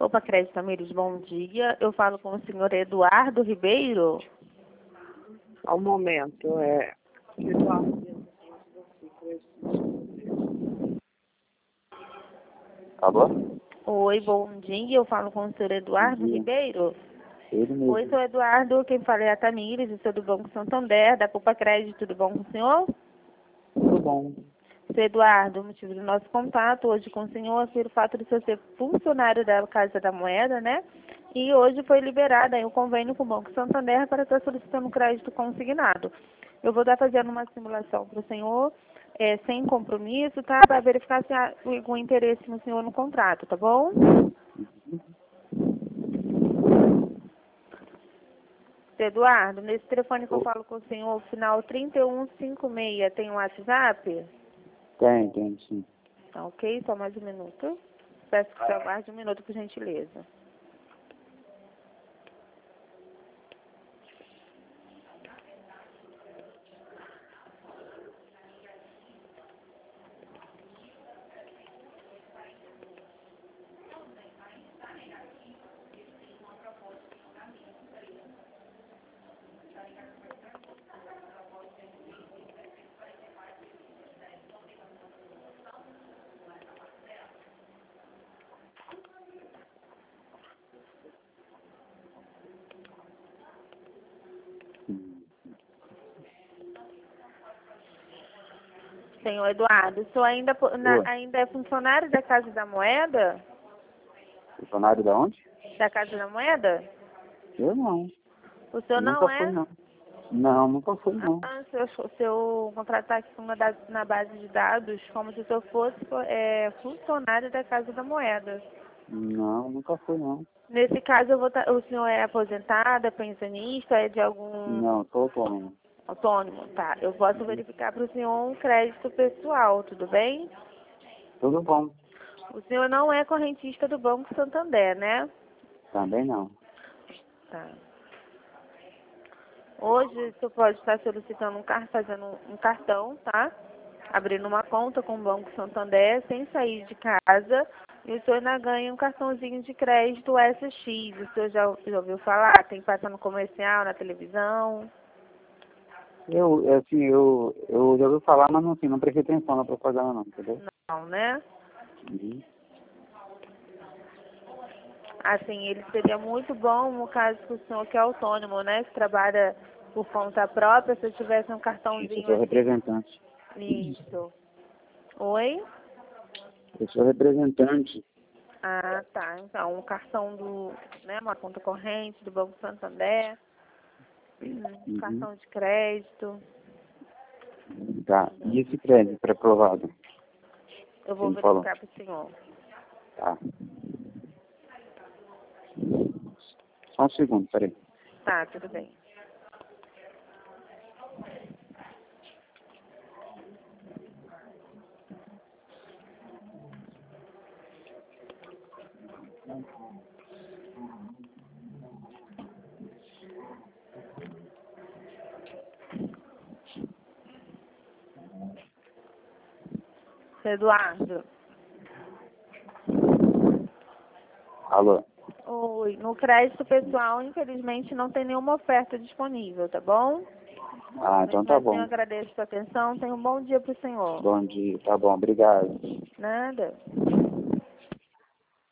Opa, Crédito Tamires, bom dia. Eu falo com o senhor Eduardo Ribeiro. Ao momento, Eduardo. Alô? Oi, bom dia. Eu falo com o senhor Eduardo Ribeiro. Ele mesmo. Oi, sou Eduardo. Quem fala é a Tamires, eu sou do Banco Santander, da Copa Crédito. Tudo bom com o senhor? Tudo bom. Sou Eduardo, o motivo do nosso contato hoje com o senhor é pelo fato de o senhor ser funcionário da Casa da Moeda, né? E hoje foi liberado aí o convênio com o Banco Santander para estar solicitando crédito consignado. Eu vou estar fazendo uma simulação para o senhor, sem compromisso, tá? Para verificar se há algum interesse no senhor no contrato, tá bom? Eduardo, nesse telefone que eu falo com o senhor, final 3156, tem um WhatsApp? Tem, sim. Tá ok? Só mais um minuto. Peço que você aguarde um minuto, por gentileza. Senhor Eduardo, o senhor ainda é funcionário da Casa da Moeda? Funcionário da onde? Da Casa da Moeda? Eu não. O senhor não Nunca é? fui, não. Não, nunca fui, não. Seu contrato está aqui na base de dados como se o senhor fosse funcionário da Casa da Moeda. Não, nunca fui, não. Nesse caso, o senhor é aposentado, é pensionista, é de algum... Não, sou autônomo. Autônomo, tá. Eu posso verificar para o senhor um crédito pessoal, tudo bem? Tudo bom. O senhor não é correntista do Banco Santander, né? Também não. Tá. Hoje, o senhor pode estar solicitando fazendo um cartão, tá? Abrindo uma conta com o Banco Santander, sem sair de casa, e o senhor ainda ganha um cartãozinho de crédito SX. O senhor já ouviu falar? Tem que passar no comercial, na televisão? Eu já ouvi falar, mas assim, não prestei atenção na propaganda, não, entendeu? Não, né? Uhum. Assim, ele seria muito bom no caso que o senhor que é autônomo, né? Que trabalha por conta própria, se eu tivesse um cartãozinho Eu sou representante. Isso. Oi? Eu sou representante. Ah, tá. Então, um cartão uma conta corrente do Banco Santander, cartão de crédito. Tá. E esse crédito pré-aprovado? Eu vou Quem falou? verificar para o senhor. Tá. Só um segundo, peraí. Tá, tudo bem. Eduardo. Alô? Oi. No crédito pessoal, infelizmente, não tem nenhuma oferta disponível, tá bom? Ah, então tá bom. Eu agradeço a sua atenção. Tenha um bom dia para o senhor. Bom dia, tá bom, obrigado. Nada.